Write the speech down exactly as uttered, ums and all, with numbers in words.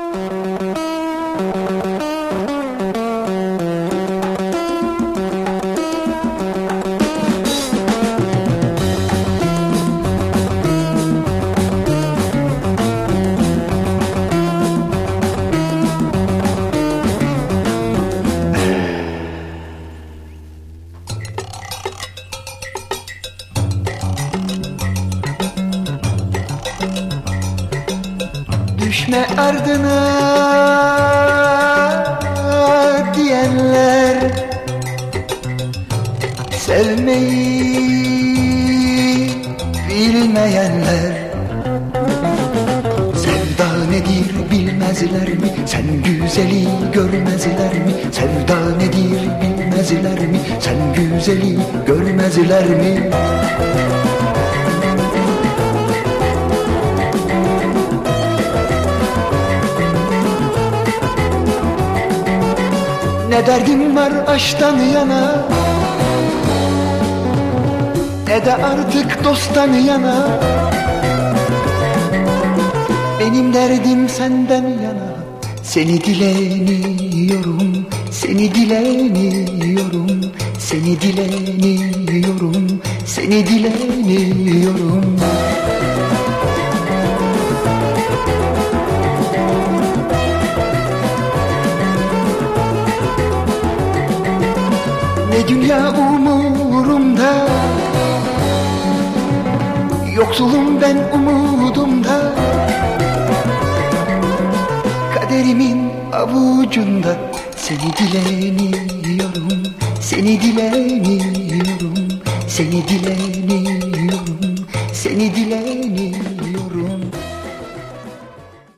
Düşme ardına diyenler, sevmeyi bilmeyenler, sevda nedir bilmezler mi? Sen güzeli görmezler mi? Sevda nedir bilmezler mi? Sen güzeli görmezler mi? Ne derdim var aşktan yana, ne de artık dosttan yana. Benim derdim senden yana. Seni dileniyorum, seni dileniyorum, seni dileniyorum, seni dileniyorum. Ne dünya umurumda, yoksulum ben umudumda, kaderimin avucunda. Seni dileniyorum, seni dileniyorum, seni dileniyorum, seni dileniyorum.